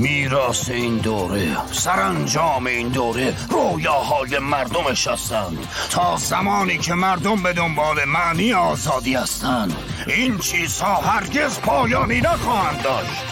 میراث این دوره، سرانجام این دوره رویاهای مردمش هستند. تا زمانی که مردم به دنبال معنی آزادی هستند، این چیزها هرگز پایانی نخواهند داشت.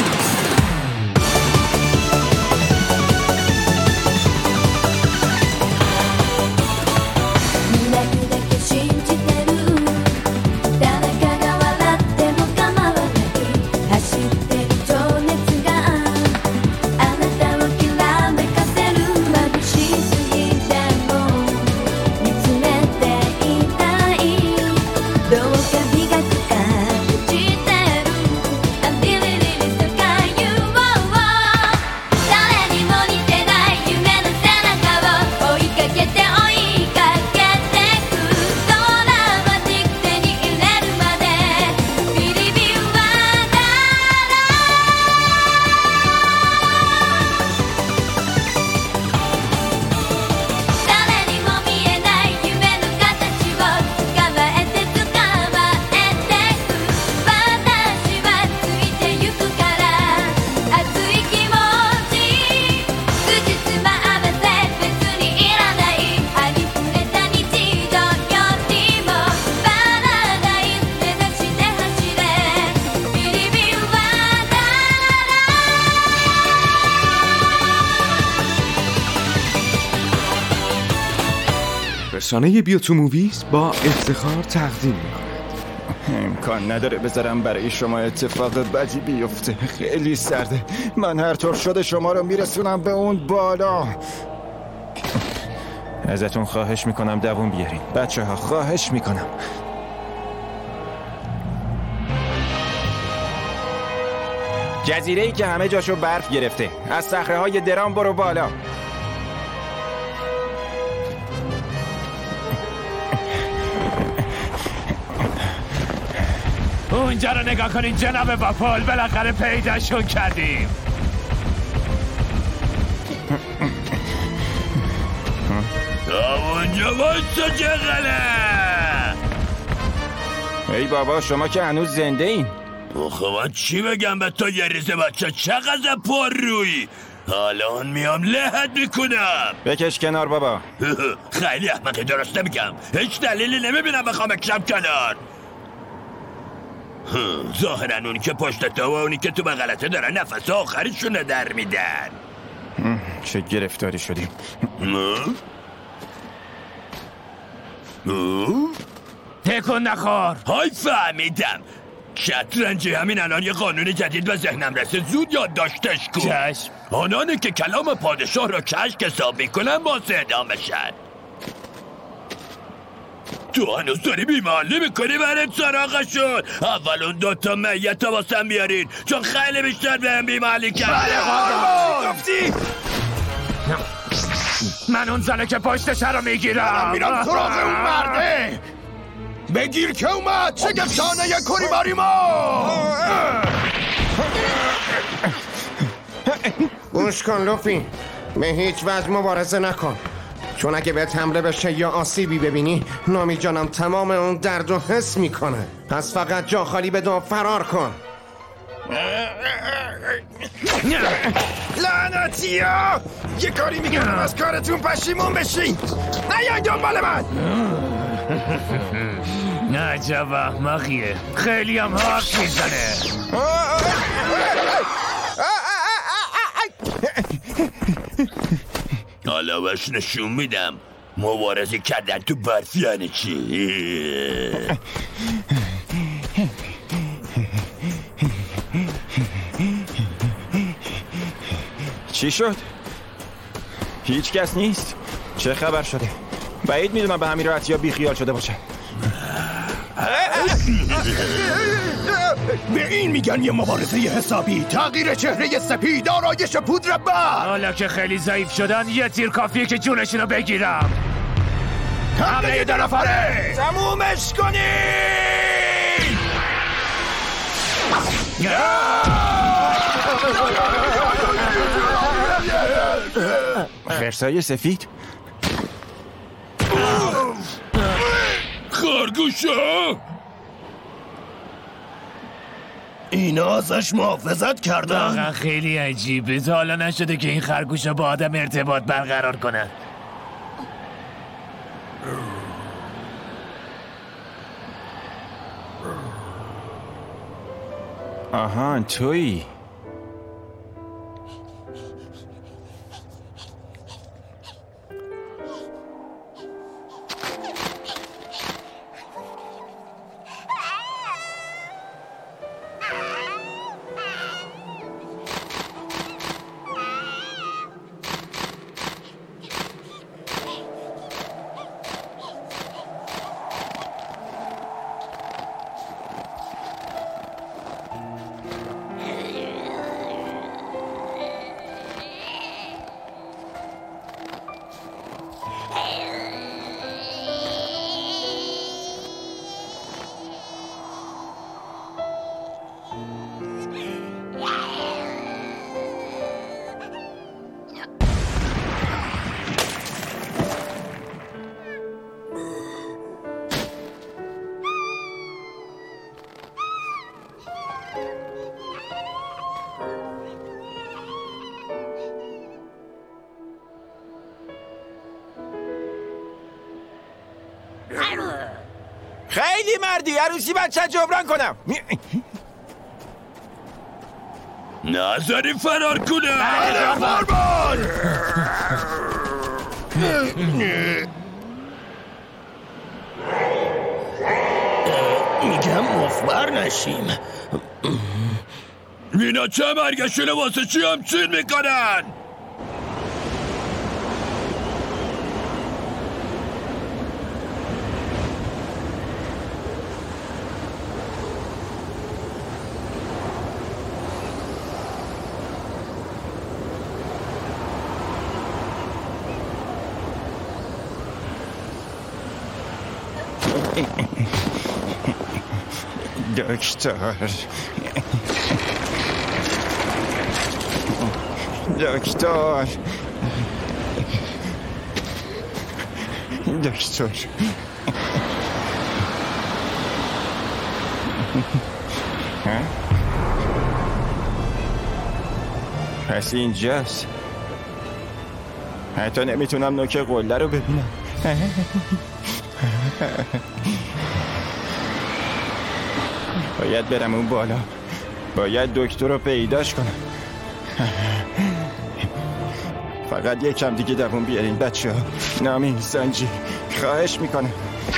رسانه بیوتو موویز با افتخار تقدیم می‌کند. امکان نداره بذارم برای شما اتفاق بدی بیفته. خیلی سرده. من هر طور شده شما رو میرسونم به اون بالا. ازتون خواهش میکنم دووم بیارین بچه ها، خواهش میکنم. جزیره‌ای که همه جاشو برف گرفته. از صخره‌های درام برو بالا. اونجا رو نگاه کنین جناب وافل، بالاخره پیداشون کردیم. اونجا واسه جغله. ای بابا شما که هنوز زنده این. خب من چی بگم به تو یه ریزه بچه، چقدر پر روی. الان میام لحت میکنم. بکش کنار بابا. خیلی احمقی، درست نمیگم. هیچ دلیلی نمیبینم بخوام بکشم کنار. ظاهرا اونی که پشت تو و اونی که تو بغلته دارن نفس آخریشون در میدن. چه گرفتاری شدیم. تکون نخور. های فهمیدم. شطرنجی همین الان یه قانون جدید به ذهنم رسه، زود یادداشتش کن. چشم. آنانی که کلام پادشاه را کشک حساب میکنن باز اعدام بشن. تو هنوز داری بیمالی میکنی برات سراغشون. اول اون دوتا میت واسم بیارین، چون خیلی بیشتر بهم بیمالی کرد. گفتی من اون زنه که پشتش رو میگیرم. میرم سراغ اون مرده. بگیر که اومد شگفتانه یک کوریباری ما. گوش کن لوفی، به هیچ وجه مبارزه نکن، چون اگه بهت حمله بشه یا آسیبی ببینی نامی جانم تمام اون درد رو حس میکنه. پس فقط جا خالی بدون فرار کن. لعنتی ها، یه کاری میکنم از کارتون پشیمون بشین. نیاین دنبال من. عجب احمقیه، خیلی هم حرف میزنه. حالا بهش نشون میدم مبارزه کردن تو برف یعنی چی. چی شد؟ هیچ کس نیست؟ چه خبر شده؟ بعید میدونم به همین راحتی ها بیخیال شده باشه. به این میگن یه مبارزه حسابی. تغییر چهره سپید، آرایش پودر برف. حالا که خیلی ضعیف شدن یه تیر کافیه که جونشونو بگیرم. حمله دو نفره تمومش کنی. خرسای سفید؟ خرگوشا اینا ازش محافظت کردن. واقعا خیلی عجیبه. تا حالا نشده که این خرگوشا با آدم ارتباط برقرار کنن. آها تویی. خیلی مردی. عروسی بچه جبران کنم. نظری فرار کنه. میگم مفبر نشیم. اینا چه مرگشونه واسه چی همچین میکنن؟ دکتر دکتر دکتر پس اینجاست. حتی نمیتونم نوک قله رو ببینم. باید برم اون بالا. باید دکتر رو پیداش کنم. فقط یکم دیگه دووم بیارین بچه ها. نامین سنجی خواهش میکنم.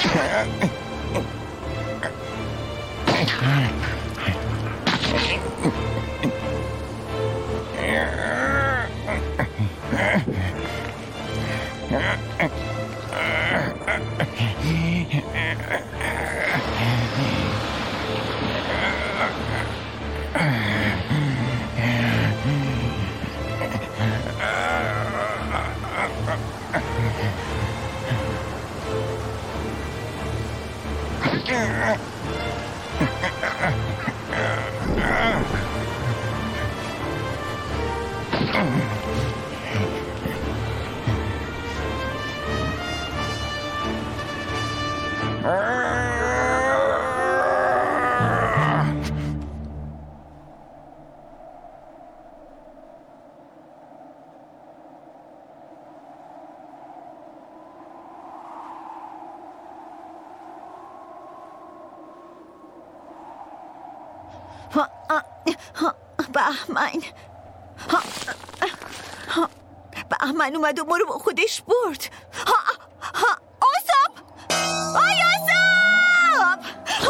بهمن اومد و ما رو با خودش برد. آساب! آی آساب!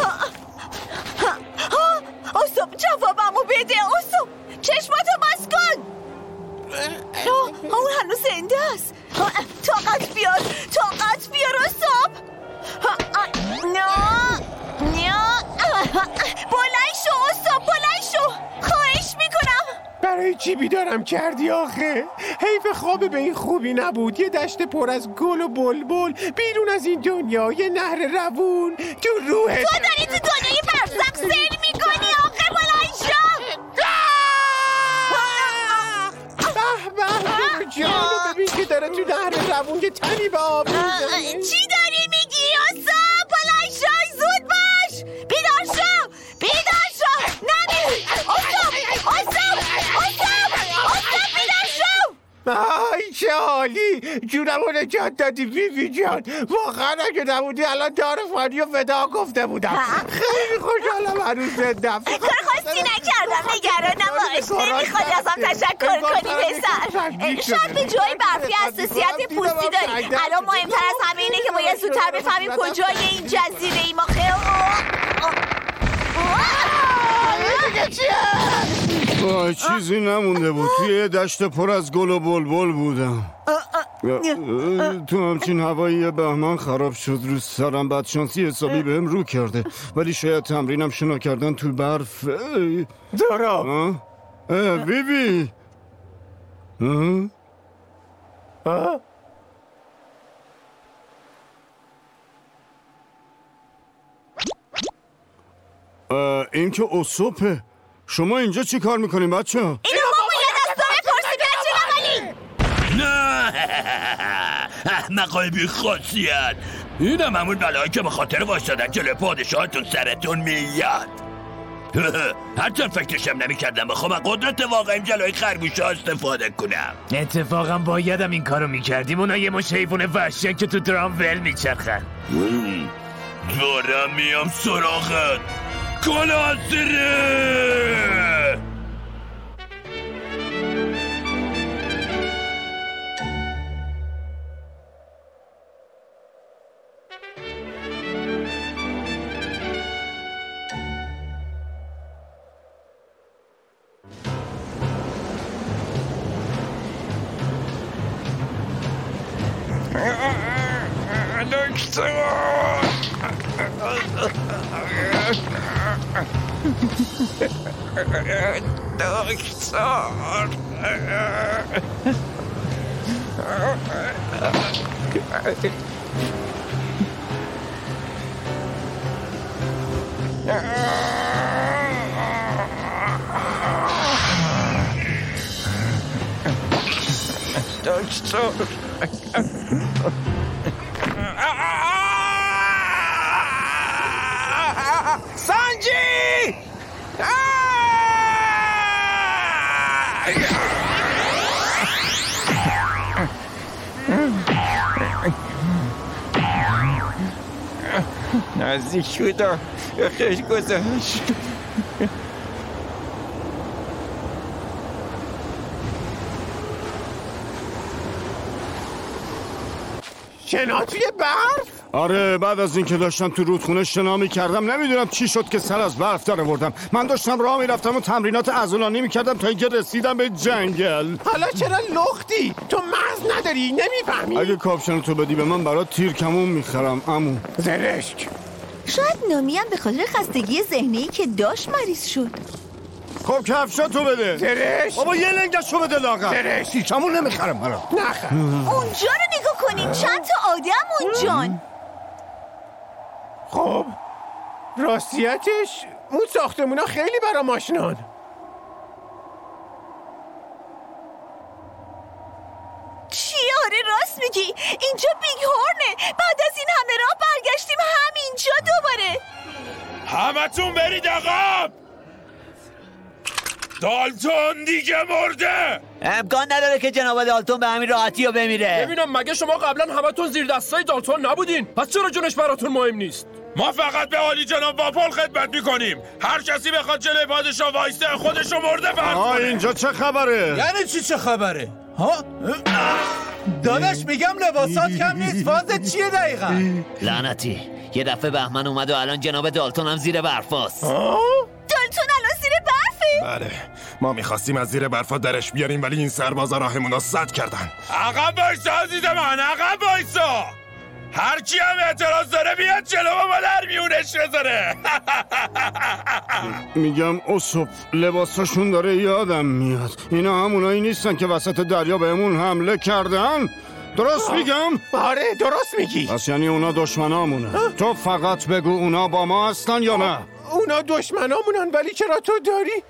آساب جوابمو بده. آساب چشماتو باز کن. اون هنوز زنده است. طاقت بیار آساب. بلند شو آساب، بلند شو. خواهش میکنم. برای چی بیدارم کردی آخه؟ حیف خواب به این خوبی نبود. یه دشت پر از گل و بلبل بیرون از این دنیا، یه نهر روون تو روحت. تو داری تو دنیای برزخ سیر میکنی آخه. بلند شو. به جانو ببین که داره تو نهر روون یه تنی به آب میزنه. چی داری میگی آساب؟ بلند شو، زود باش. بیدار شو. نمی آی چه حالی، جونمو نجات دادی بیبی جان. واقعا اگه نبودی الان دار فانی و ودا گفته بودم. خیلی خوشحالم هنوز زندم. کار خاصی نکردم، نگران نباش. نمیخواد ازم تشکر کنی پسر. شاید به جای برفی حساسیت پوستی داری. الان مهمتر از همه اینه که باید زودتر بفهمیم کجای این جزیره ای. ما وای چیزی نمونده بود. توی دشت پر از گل و بلبل بودم. تو همچین هوایی بهمن خراب شد رو سرم. بدشانسی حسابی بهم رو کرده، ولی شاید تمرینم شنا کردن تو برف. دارا بیبی این که اصوپه. شما اینجا چی کار میکنیم بچه ها؟ اینو ما باید از تو بپرسیم بچه نمالی. نه احمقای بی خاصیت. اینم همون بلایی که به خاطر وایستادن جلوی پادشاهتون سرتون میاد. هرچند فکرشم نمیکردم بخوام قدرت واقعیم جلوی خرگوش‌ها استفاده کنم. اتفاقا بایدم این کارو میکردیم. اونا یه مش حیوان وحشیان که تو درام ول میچرخن. دارم میام سراغت کلاسره. سانجی! نزدیک بودم، خیلی گذشت. شنا توی برف؟ آره، بعد از اینکه داشتم تو رودخونه شنا می‌کردم نمیدونم چی شد که سر از برف در آوردم. من داشتم راه میرفتم و تمرینات عضلانی می‌کردم تا اینکه رسیدم به جنگل. حالا چرا لختی؟ تو مغز نداری؟ نمیفهمی؟ اگه کاپشن تو بدی به من برات تیر کمون می‌خرم عمو. زرشک. شاید نامی هم به خاطر خستگی ذهنی که داشت مریض شد. خب کفشاتو بده. زرشک. بابا یه لنگشو بده لاغر. زرشک. تیر کمون نمی‌خرم برات. نخر. اونجا رو نگاه کنین، چند تا آدم اونجان. خب راستیتش اون ساختمونا خیلی برا ماشینان. چی؟ آره راست میگی، اینجا بیگ هورنه. بعد از این همه راه برگشتیم همینجا دوباره. همتون برید عقب. دالتون دیگه مرده. امکان نداره که جناب دالتون به همین راحتی رو بمیره. ببینم مگه شما قبلا همتون زیر دستای دالتون نبودین؟ پس چرا جونش براتون مهم نیست؟ ما فقط به عالی جناب واپل خدمت میکنیم. هر کسی بخواد جلوی پادشاه وایسته خودشو مرده فرض کنه. اینجا چه خبره؟ یعنی چی چه خبره؟ ها؟ داداش میگم لباسات کم نیست. فازت چیه دقیقا؟ لعنتی یه دفعه بهمن اومد و الان جناب دالتون هم زیر برفاست. دالتون الان زیر برفه؟ بله، ما میخواستیم از زیر برفا درش بیاریم ولی این سربازا راهمون رو سد کردن. عقب بایستا عزیز من، عقب بایستا. هر کی هم اعتراض داره بیاد جلو ما در میونش بذاره. میگم اصف لباساشون داره یادم میاد. اینا همونایی نیستن که وسط دریا بهمون حمله کردن؟ درست میگم؟ آره درست میگی. پس یعنی اونا دشمنامونه. تو فقط بگو اونا با ما هستن یا نه؟ اونا دشمنامونن ولی چرا تو داری؟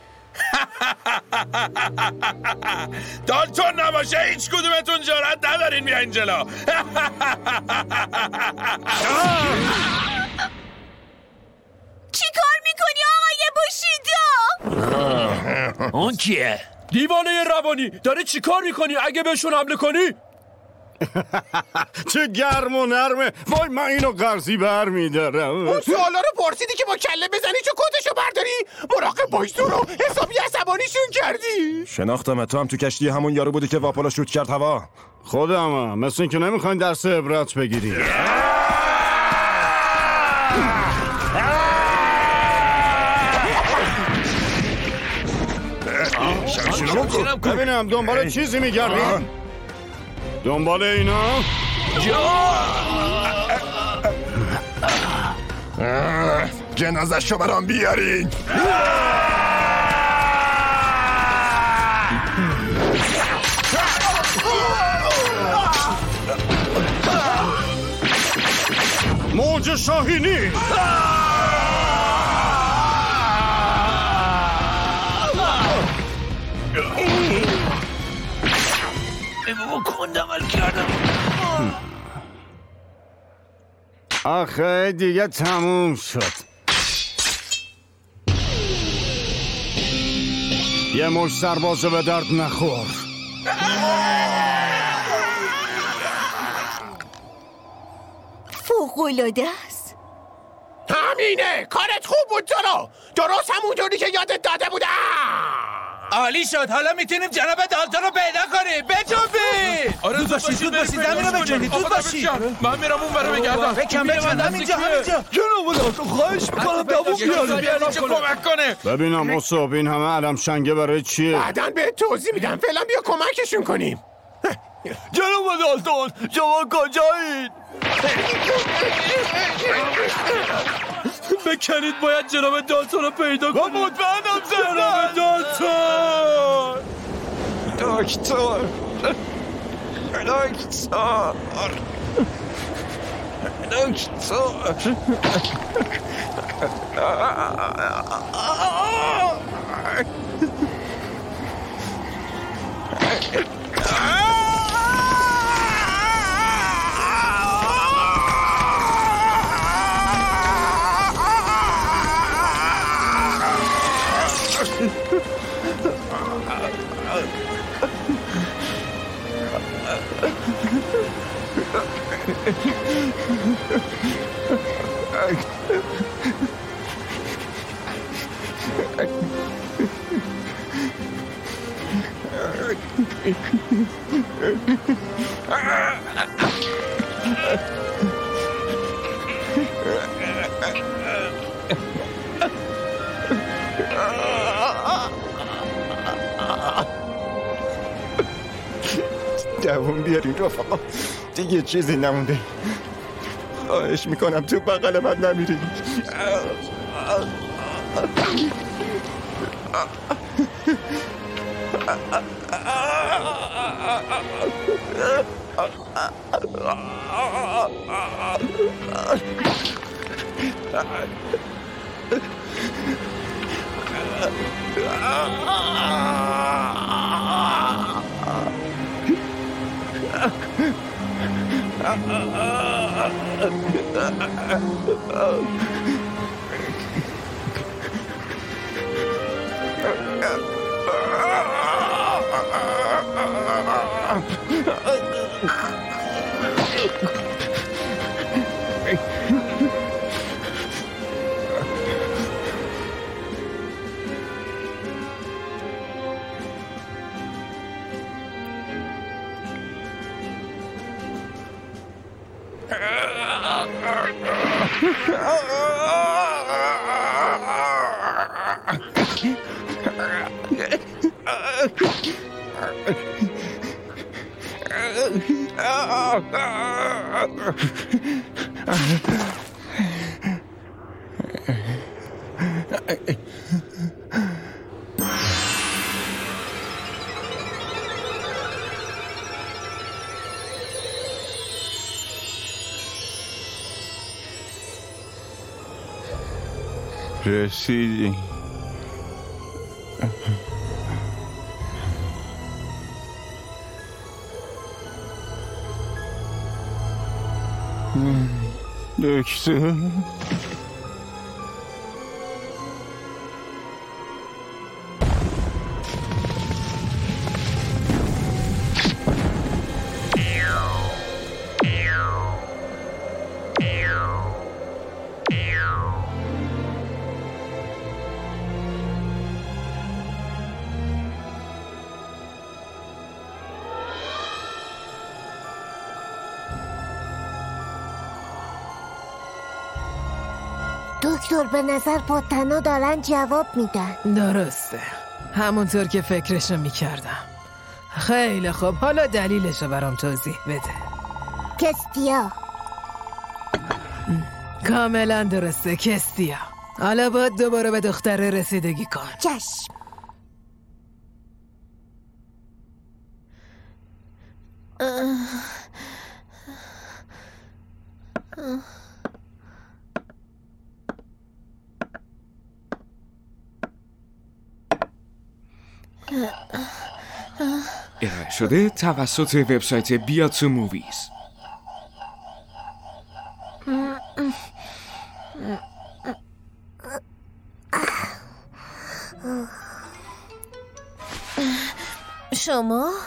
دالتون نباشه هیچ کدومتون جرأت ندارین بیاین جلو. چی کار میکنی آقای بوشیدا؟ اون کیه؟ دیوانه روانی داری چی کار میکنی اگه بهشون حمله کنی؟ چه گرم و نرمه. وای من اینو قرضی برمیدارم. اون سوالا رو پرسیدی که با کله بزنی چه کتشو برداری؟ مراقب باش تو رو حسابی عصبانیشون کردی. شناختم تو هم تو کشتی همون یارو بودی که واپالا شوت کرد هوا. خودمم. مثل این که نمیخواین درس عبرت بگیری. ببینم دنبال چیزی میگردی؟ دنبال اینا؟ جنازه شو برام بیارین. موج شاهینی. بابا کندمل کردم. آخه دیگه تموم شد. یه مش سربازو به درد نخور. فوق‌العاده است. همینه کارت خوب بود تو. درست همونطوری که یادت داده بودم. عالی شد. حالا میتونیم جناب دالتون رو پیدا کنیم. بجنبید. آره زود باشید زمین رو بجنبید. زود باشید. من میرم اون برو بگردم. بجنب اینجا. جناب دالتون خواهش میکنم دووم بیارید کمک کنه. ببینم اصاب این همه علم شنگه برای چیه؟ بعداً بهت توضیح میدم. فعلا بیا کمکشون کنیم. جناب دالتون شما کجایید؟ بکنید باید جناب دالتون رو پیدا کنید. مطمئنم جناب دالتون. دکتر دووم بیارین رفقا. دیگه چیزی نمونده. خواهش میکنم تو بغل من نمیرین. رسیدی. دکتر دکتر به نظر پتنا دارن جواب میدن. درسته، همونطور که فکرشو میکردم. خیلی خوب، حالا دلیلشو برام توضیح بده. کستیا. کاملا درسته، کستیا. حالا باید دوباره به دختره رسیدگی کن. چشم. ارائه شده توسط وبسایت بیا تو موویز. شما؟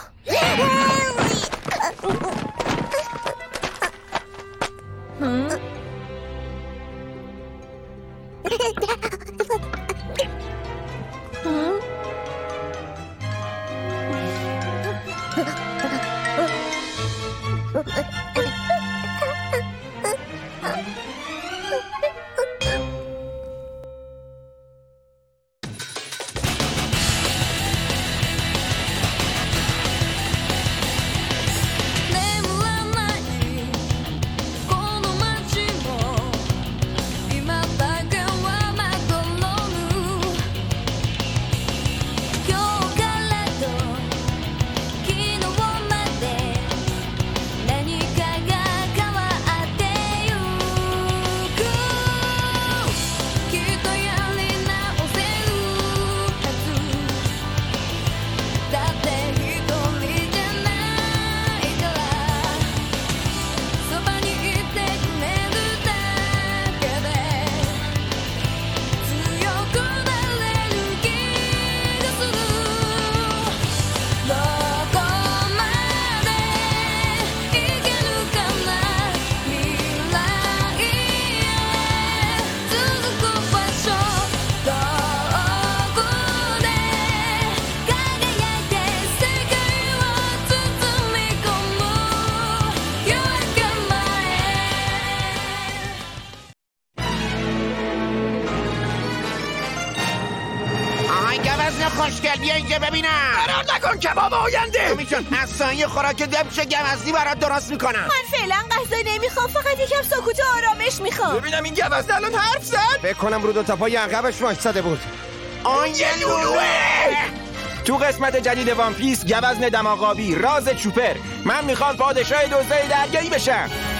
خوشگل بیا اینجا ببینم. فرار نکن کباب آینده. امی جان از سایه خوراک دبش گوزنی برات درست میکنم. من فعلا غذا نمیخوام، فقط یکم سکوت و آرامش میخوام. ببینم این گوزن الان حرف زد. فکر کنم رو دو تا پای عقبش وایساده بود. آن یه لولوه. تو قسمت جدید وان پیس گوزن دماغابی راز چوپر، من میخوام پادشاه دزدای دریایی بشم.